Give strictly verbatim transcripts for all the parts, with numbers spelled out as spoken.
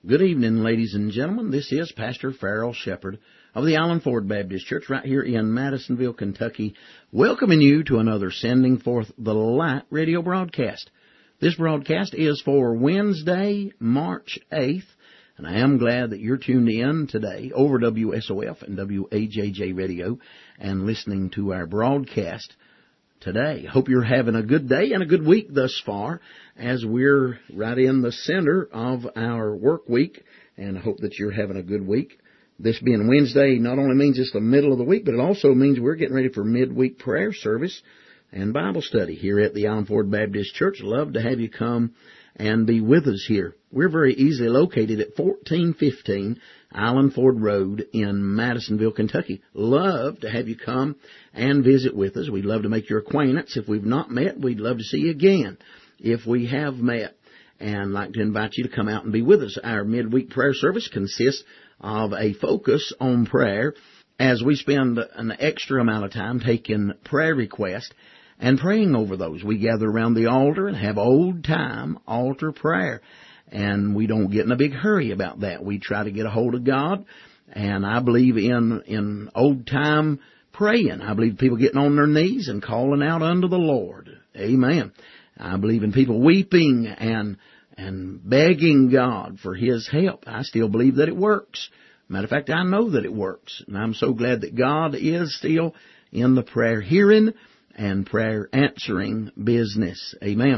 Good evening, ladies and gentlemen. This is Pastor Farrell Shepherd of the Allen Ford Baptist Church right here in Madisonville, Kentucky, welcoming you to another Sending Forth the Light radio broadcast. This broadcast is for Wednesday, March eighth, and I am glad that you're tuned in today over W S O F and W A J J Radio and listening to our broadcast today. Hope you're having a good day and a good week thus far as we're right in the center of our work week, and I hope that you're having a good week. This being Wednesday not only means it's the middle of the week, but it also means we're getting ready for midweek prayer service and Bible study here at the Allen Ford Baptist Church. Love to have you come and be with us here. We're very easily located at fourteen fifteen Allen Ford Road in Madisonville, Kentucky. Love to have you come and visit with us. We'd love to make your acquaintance. If we've not met, we'd love to see you again if we have met, and like to invite you to come out and be with us. Our midweek prayer service consists of a focus on prayer as we spend an extra amount of time taking prayer requests and praying over those. We gather around the altar and have old-time altar prayer, and we don't get in a big hurry about that. We try to get a hold of God, and I believe in in old-time praying. I believe people getting on their knees and calling out unto the Lord. Amen. I believe in people weeping and and begging God for His help. I still believe that it works. Matter of fact, I know that it works, and I'm so glad that God is still in the prayer hearing and prayer answering business. Amen.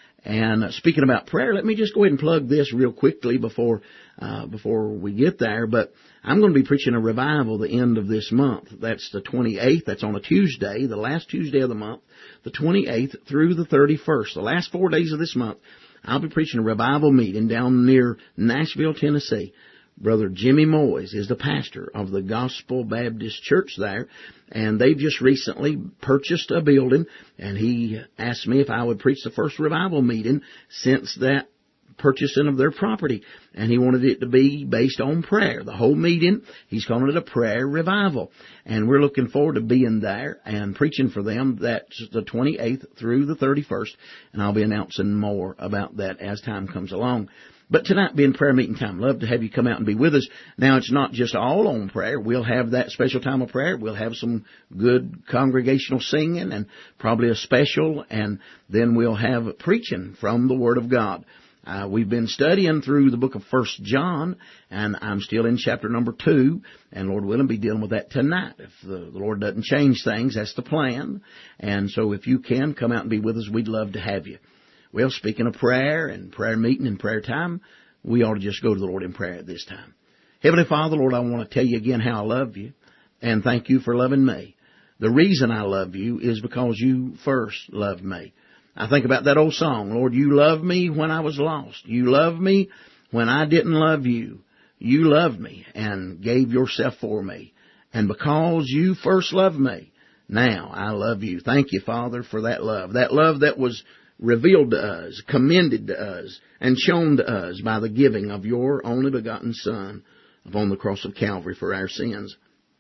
And speaking about prayer, let me just go ahead and plug this real quickly before uh, before we get there. But I'm going to be preaching a revival the end of this month. That's the twenty-eighth. That's on a Tuesday, the last Tuesday of the month, the twenty-eighth through the thirty-first. The last four days of this month, I'll be preaching a revival meeting down near Nashville, Tennessee. Brother Jimmy Moyes is the pastor of the Gospel Baptist Church there, and they've just recently purchased a building, and he asked me if I would preach the first revival meeting since that purchasing of their property, and he wanted it to be based on prayer. The whole meeting, he's calling it a prayer revival, and we're looking forward to being there and preaching for them. That's the twenty-eighth through the thirty-first, and I'll be announcing more about that as time comes along. But tonight being prayer meeting time, love to have you come out and be with us. Now, it's not just all on prayer. We'll have that special time of prayer. We'll have some good congregational singing and probably a special, and then we'll have preaching from the Word of God. Uh, we've been studying through the book of First John, and I'm still in chapter number two, and Lord willing, be dealing with that tonight. If the, the Lord doesn't change things, that's the plan. And so if you can come out and be with us, we'd love to have you. Well, speaking of prayer and prayer meeting and prayer time, we ought to just go to the Lord in prayer at this time. Heavenly Father, Lord, I want to tell you again how I love you, and thank you for loving me. The reason I love you is because you first loved me. I think about that old song, Lord, you loved me when I was lost. You loved me when I didn't love you. You loved me and gave yourself for me. And because you first loved me, now I love you. Thank you, Father, for that love. That love that was revealed to us, commended to us, and shown to us by the giving of your only begotten Son upon the cross of Calvary for our sins.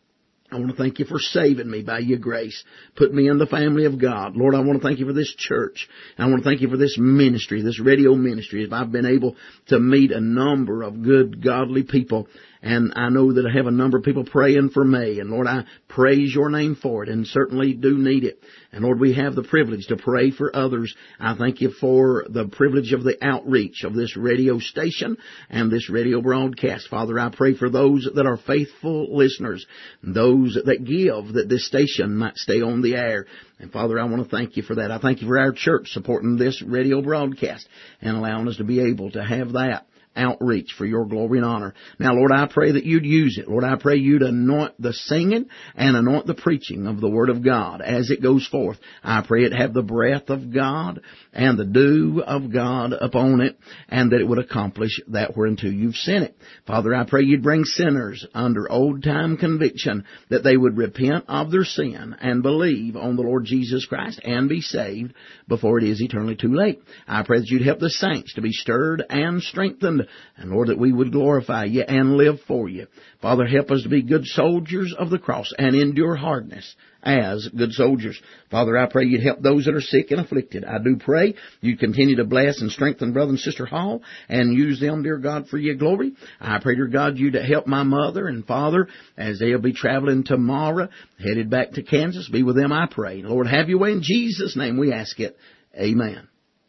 I want to thank you for saving me by your grace, putting me in the family of God. Lord, I want to thank you for this church. I want to thank you for this ministry, this radio ministry. If I've been able to meet a number of good, godly people, and I know that I have a number of people praying for me, and Lord, I praise your name for it, and certainly do need it. And Lord, we have the privilege to pray for others. I thank you for the privilege of the outreach of this radio station and this radio broadcast. Father, I pray for those that are faithful listeners, those that give, that this station might stay on the air. And Father, I want to thank you for that. I thank you for our church supporting this radio broadcast and allowing us to be able to have that outreach for your glory and honor. Now, Lord, I pray that you'd use it. Lord, I pray you'd anoint the singing and anoint the preaching of the Word of God as it goes forth. I pray it have the breath of God and the dew of God upon it, and that it would accomplish that whereunto you've sent it. Father, I pray you'd bring sinners under old-time conviction, that they would repent of their sin and believe on the Lord Jesus Christ and be saved before it is eternally too late. I pray that you'd help the saints to be stirred and strengthened, and Lord, that we would glorify you and live for you. Father, help us to be good soldiers of the cross and endure hardness as good soldiers. Father, I pray you'd help those that are sick and afflicted. I do pray you'd continue to bless and strengthen Brother and Sister Hall and use them, dear God, for your glory. I pray, dear God, you to help my mother and father as they'll be traveling tomorrow, headed back to Kansas. Be with them, I pray. Lord, have your way in Jesus' name we ask it. Amen.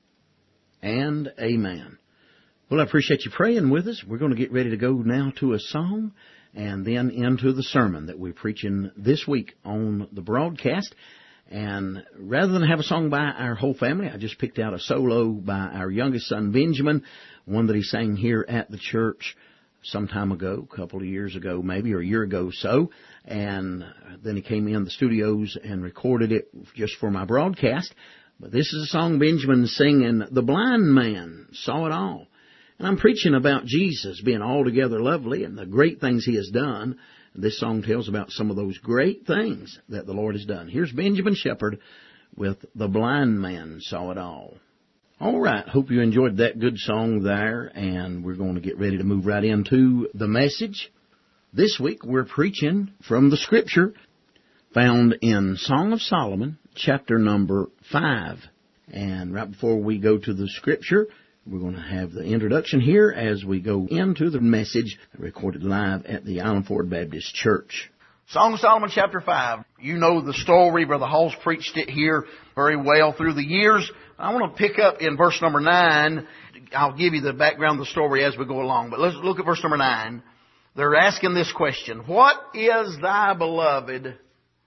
And amen. Well, I appreciate you praying with us. We're going to get ready to go now to a song and then into the sermon that we're preaching this week on the broadcast. And rather than have a song by our whole family, I just picked out a solo by our youngest son, Benjamin, one that he sang here at the church some time ago, a couple of years ago maybe, or a year ago so. And then he came in the studios and recorded it just for my broadcast. But this is a song Benjamin singing, "The Blind Man Saw It All." And I'm preaching about Jesus being altogether lovely and the great things He has done. This song tells about some of those great things that the Lord has done. Here's Benjamin Shepherd with "The Blind Man Saw It All." All right, hope you enjoyed that good song there, and we're going to get ready to move right into the message. This week we're preaching from the Scripture found in Song of Solomon, chapter number five. And right before we go to the Scripture, we're going to have the introduction here as we go into the message recorded live at the Island Ford Baptist Church. Song of Solomon, chapter five. You know the story. Brother Hall's preached it here very well through the years. I want to pick up in verse number nine. I'll give you the background of the story as we go along. But let's look at verse number nine. They're asking this question: what is thy beloved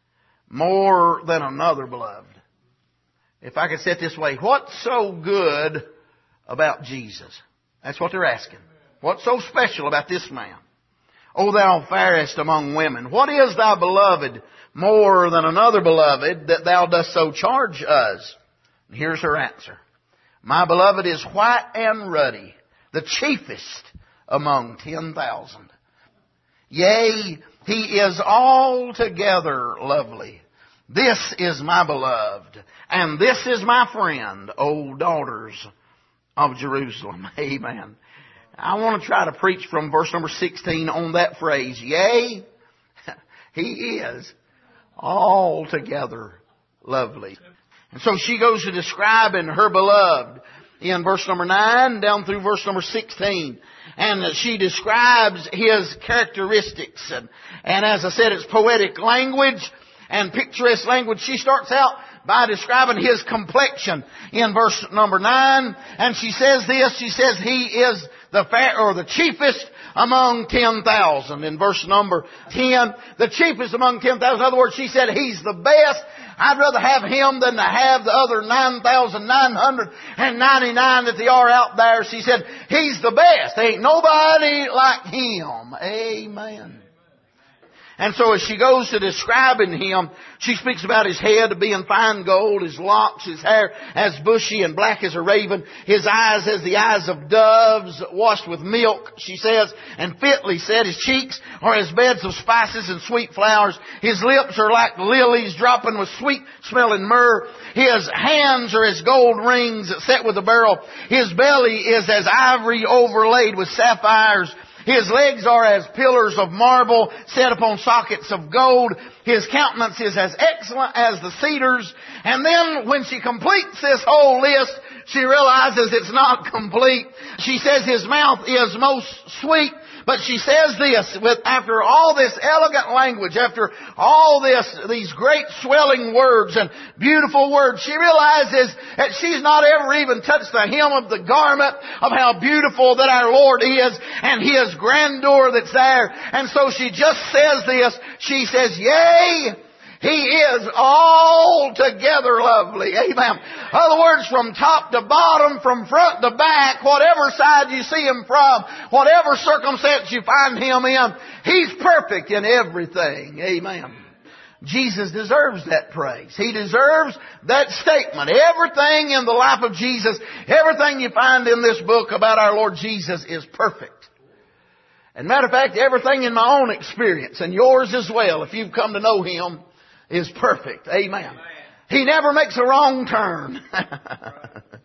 more than another beloved? If I could say it this way, what's so good about Jesus? That's what they're asking. What's so special about this man? O thou fairest among women, what is thy beloved more than another beloved that thou dost so charge us? And here's her answer. My beloved is white and ruddy, the chiefest among ten thousand. Yea, he is altogether lovely. This is my beloved, and this is my friend, O daughters of Jerusalem. Amen. I want to try to preach from verse number sixteen on that phrase. Yea, he is altogether lovely. And so she goes to describing her beloved in verse number nine down through verse number sixteen. And she describes his characteristics. And, and as I said, it's poetic language and picturesque language. She starts out by describing his complexion in verse number nine. And she says this, she says he is the fair, or the chiefest among ten thousand. In verse number ten, the chiefest among ten thousand. In other words, she said he's the best. I'd rather have him than to have the other nine thousand nine hundred ninety-nine that they are out there. She said he's the best. There ain't nobody like him. Amen. And so as she goes to describing him, she speaks about his head being fine gold, his locks, his hair as bushy and black as a raven, his eyes as the eyes of doves washed with milk, she says, and fitly said, his cheeks are as beds of spices and sweet flowers, his lips are like lilies dropping with sweet smelling myrrh, his hands are as gold rings set with a beryl, his belly is as ivory overlaid with sapphires, his legs are as pillars of marble set upon sockets of gold. His countenance is as excellent as the cedars. And then when she completes this whole list, she realizes it's not complete. She says his mouth is most sweet. But she says this, with after all this elegant language, after all this, these great swelling words and beautiful words, she realizes that she's not ever even touched the hem of the garment of how beautiful that our Lord is and His grandeur that's there. And so she just says this, she says, yea, He is altogether lovely. Amen. In other words, from top to bottom, from front to back, whatever side you see Him from, whatever circumstance you find Him in, He's perfect in everything. Amen. Jesus deserves that praise. He deserves that statement. Everything in the life of Jesus, everything you find in this book about our Lord Jesus is perfect. And matter of fact, everything in my own experience, and yours as well, if you've come to know Him, is perfect. Amen. He never makes a wrong turn.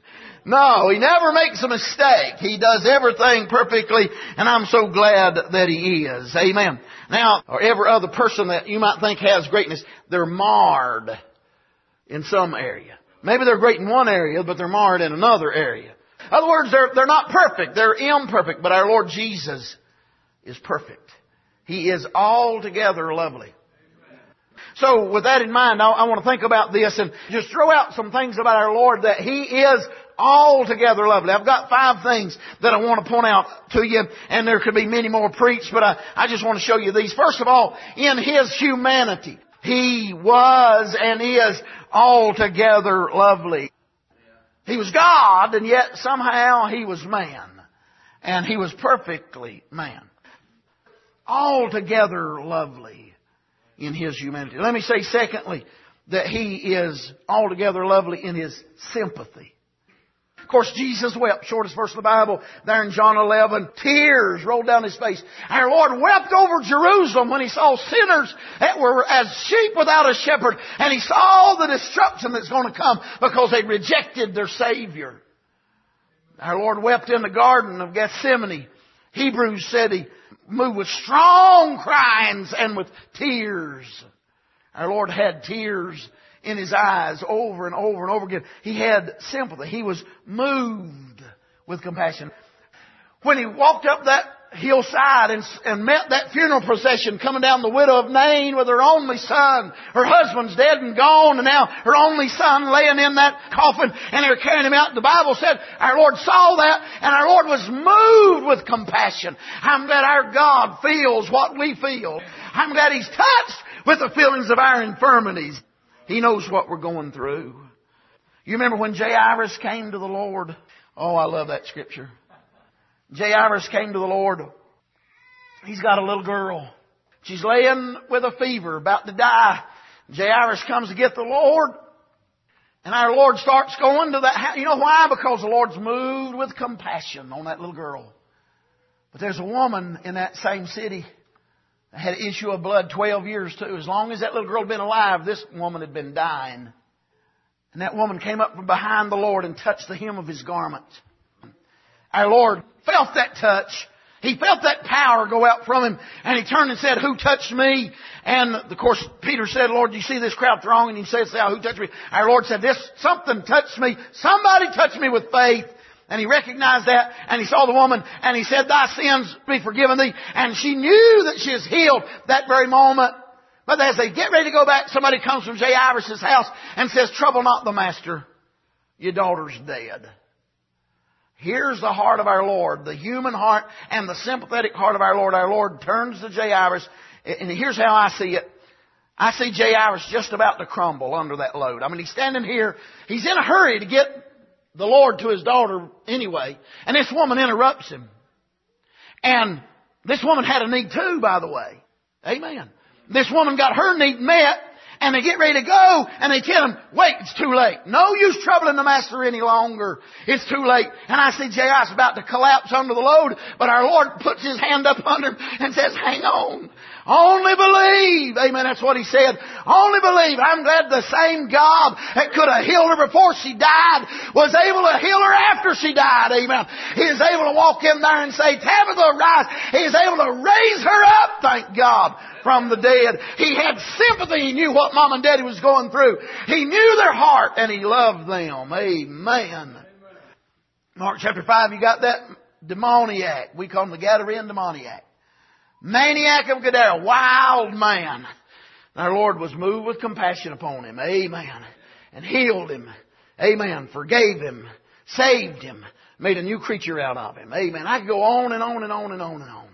No, He never makes a mistake. He does everything perfectly, and I'm so glad that He is. Amen. Now, or every other person that you might think has greatness, they're marred in some area. Maybe they're great in one area, but they're marred in another area. In other words, they're, they're not perfect. They're imperfect, but our Lord Jesus is perfect. He is altogether lovely. So with that in mind, I, I want to think about this and just throw out some things about our Lord that He is altogether lovely. I've got five things that I want to point out to you, and there could be many more preached, but I, I just want to show you these. First of all, in His humanity, He was and is altogether lovely. He was God, and yet somehow He was man. And He was perfectly man. Altogether lovely in His humanity. Let me say secondly, that He is altogether lovely in His sympathy. Of course, Jesus wept. Shortest verse of the Bible, there in John eleven. Tears rolled down His face. Our Lord wept over Jerusalem when He saw sinners that were as sheep without a shepherd. And He saw the destruction that's going to come because they rejected their Savior. Our Lord wept in the Garden of Gethsemane. Hebrews said He moved with strong cryings and with tears. Our Lord had tears in His eyes over and over and over again. He had sympathy. He was moved with compassion. When He walked up that hillside and, and met that funeral procession coming down, the widow of Nain with her only son. Her husband's dead and gone, and now her only son laying in that coffin, and they're carrying him out. The Bible said our Lord saw that, and our Lord was moved with compassion. I'm glad our God feels what we feel. I'm glad He's touched with the feelings of our infirmities. He knows what we're going through. You remember when Jairus came to the Lord? Oh, I love that scripture. Jairus came to the Lord. He's got a little girl. She's laying with a fever, about to die. Jairus comes to get the Lord. And our Lord starts going to that house. You know why? Because the Lord's moved with compassion on that little girl. But there's a woman in that same city that had an issue of blood twelve years too. As long as that little girl had been alive, this woman had been dying. And that woman came up from behind the Lord and touched the hem of His garment. Our Lord felt that touch. He felt that power go out from Him. And He turned and said, "Who touched me?" And of course, Peter said, "Lord, do you see this crowd throng?" And He says, "Who touched me?" Our Lord said, "This, something touched me. Somebody touched me with faith." And He recognized that, and He saw the woman, and He said, "Thy sins be forgiven thee." And she knew that she was healed that very moment. But as they get ready to go back, somebody comes from Jairus' house and says, "Trouble not the master. Your daughter's dead." Here's the heart of our Lord, the human heart and the sympathetic heart of our Lord. Our Lord turns to Jairus, and here's how I see it. I see Jairus just about to crumble under that load. I mean, he's standing here. He's in a hurry to get the Lord to his daughter anyway. And this woman interrupts him. And this woman had a need too, by the way. Amen. This woman got her need met. And they get ready to go, and they tell him, "Wait, it's too late. No use troubling the master any longer. It's too late." And I see Jairus about to collapse under the load, but our Lord puts His hand up under him and says, "Hang on. Only believe." Amen. That's what He said. Only believe. I'm glad the same God that could have healed her before she died was able to heal her after she died. Amen. He is able to walk in there and say, "Tabitha, rise." He is able to raise her up, thank God, from the dead. He had sympathy. He knew what Mom and Daddy was going through. He knew their heart, and He loved them. Amen. Mark chapter five, you got that? Demoniac. We call him the Gadarene demoniac. Maniac of Gadara. Wild man. Our Lord was moved with compassion upon him. Amen. And healed him. Amen. Forgave him. Saved him. Made a new creature out of him. Amen. I could go on and on and on and on and on.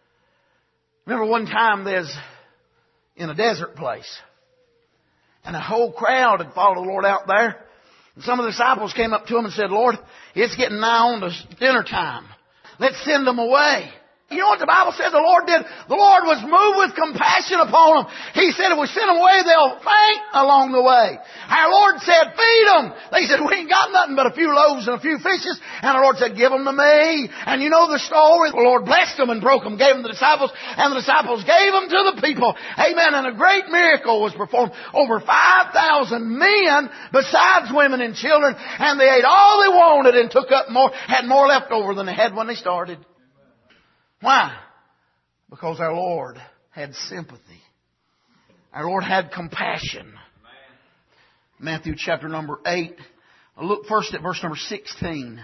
Remember one time there's in a desert place. And a whole crowd had followed the Lord out there. And some of the disciples came up to Him and said, "Lord, it's getting nigh on to dinner time. Let's send them away." You know what the Bible says the Lord did? The Lord was moved with compassion upon them. He said if we send them away, they'll faint along the way. Our Lord said, feed them. They said, we ain't got nothing but a few loaves and a few fishes. And the Lord said, give them to me. And you know the story. The Lord blessed them and broke them, gave them to the disciples, and the disciples gave them to the people. Amen. And a great miracle was performed. Over five thousand men, besides women and children, and they ate all they wanted and took up more, had more left over than they had when they started. Why? Because our Lord had sympathy. Our Lord had compassion. Matthew chapter number eight. Look first at verse number sixteen.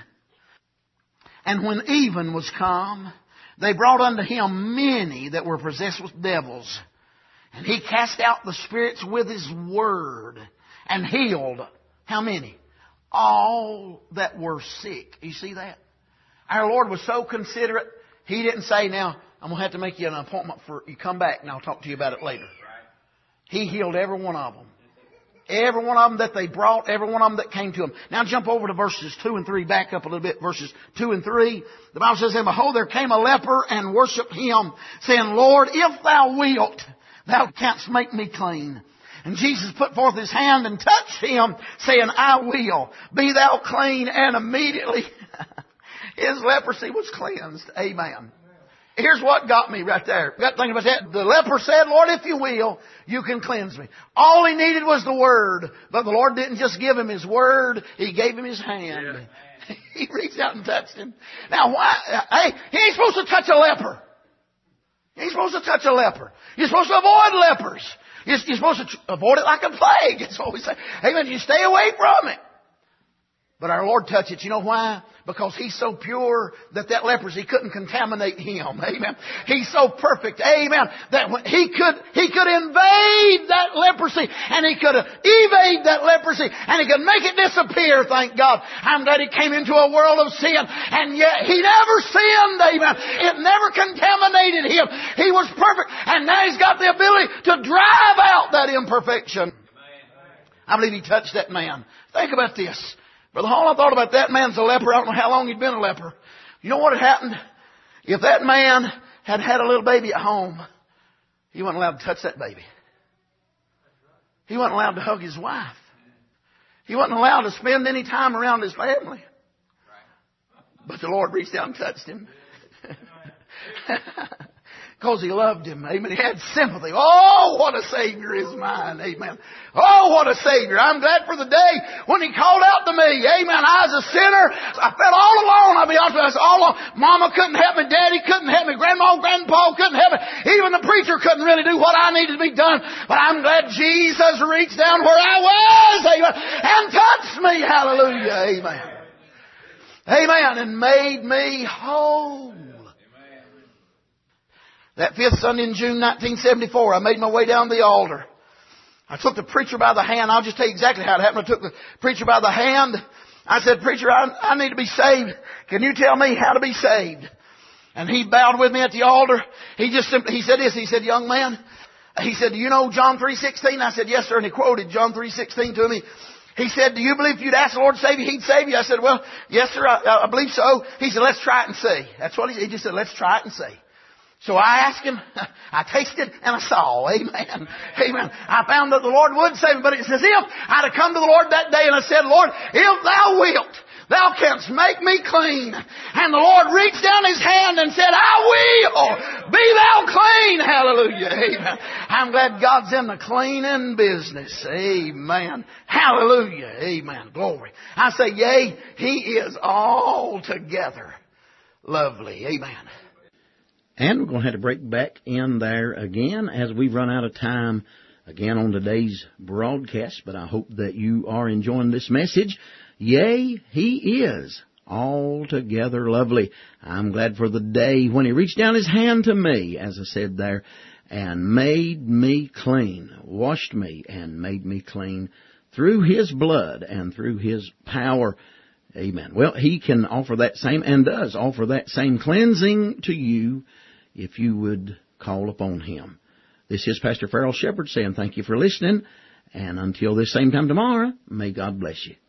And when even was come, they brought unto him many that were possessed with devils. And he cast out the spirits with his word and healed, how many? All that were sick. You see that? Our Lord was so considerate. He didn't say, now, I'm going to have to make you an appointment for, you come back and I'll talk to you about it later. He healed every one of them. Every one of them that they brought, every one of them that came to him. Now jump over to verses two and three, back up a little bit, verses two and three. The Bible says, and behold, there came a leper and worshipped him, saying, Lord, if thou wilt, thou canst make me clean. And Jesus put forth his hand and touched him, saying, I will, be thou clean. And immediately his leprosy was cleansed. Amen. Here's what got me right there. Got to think about that. The leper said, Lord, if you will, you can cleanse me. All he needed was the word. But the Lord didn't just give him his word. He gave him his hand. Yeah. He reached out and touched him. Now, why? Hey, he ain't supposed to touch a leper. He ain't supposed to touch a leper. You're supposed to avoid lepers. You're, you're supposed to avoid it like a plague. That's what we say. Amen. You stay away from it. But our Lord touched it. You know why? Because He's so pure that that leprosy couldn't contaminate Him. Amen. He's so perfect. Amen. That when He could, He could invade that leprosy and He could evade that leprosy and He could make it disappear. Thank God. I'm glad He came into a world of sin and yet He never sinned. Amen. It never contaminated Him. He was perfect and now He's got the ability to drive out that imperfection. I believe He touched that man. Think about this. Brother Hall, I thought about that man's a leper. I don't know how long he'd been a leper. You know what had happened? If that man had had a little baby at home, he wasn't allowed to touch that baby. He wasn't allowed to hug his wife. He wasn't allowed to spend any time around his family. But the Lord reached out and touched him. Because He loved him. Amen. He had sympathy. Oh, what a Savior is mine. Amen. Oh, what a Savior. I'm glad for the day when He called out to me. Amen. I was a sinner. I felt all alone. I'll be honest with you. I was all alone. Mama couldn't help me. Daddy couldn't help me. Grandma, Grandpa couldn't help me. Even the preacher couldn't really do what I needed to be done. But I'm glad Jesus reached down where I was. Amen. And touched me. Hallelujah. Amen. Amen. And made me whole. That fifth Sunday in June nineteen seventy-four, I made my way down the altar. I took the preacher by the hand. I'll just tell you exactly how it happened. I took the preacher by the hand. I said, preacher, I, I need to be saved. Can you tell me how to be saved? And he bowed with me at the altar. He just simply, he said this. He said, young man, he said, do you know John three sixteen? I said, yes, sir. And he quoted John three sixteen to me. He said, do you believe if you'd ask the Lord to save you, He'd save you? I said, well, yes, sir, I, I believe so. He said, let's try it and see. That's what he said. He just said, let's try it and see. So I asked him, I tasted and I saw. Amen. Amen. I found that the Lord would save me, but it's as if I'd have come to the Lord that day and I said, Lord, if Thou wilt, Thou canst make me clean. And the Lord reached down His hand and said, I will. Be Thou clean. Hallelujah. Amen. I'm glad God's in the cleaning business. Amen. Hallelujah. Amen. Glory. I say, yea, He is altogether lovely. Amen. And we're going to have to break back in there again as we run out of time again on today's broadcast. But I hope that you are enjoying this message. Yea, He is altogether lovely. I'm glad for the day when He reached down His hand to me, as I said there, and made me clean, washed me and made me clean through His blood and through His power. Amen. Well, He can offer that same and does offer that same cleansing to you if you would call upon Him. This is Pastor Farrell Shepherd saying thank you for listening. And until this same time tomorrow, may God bless you.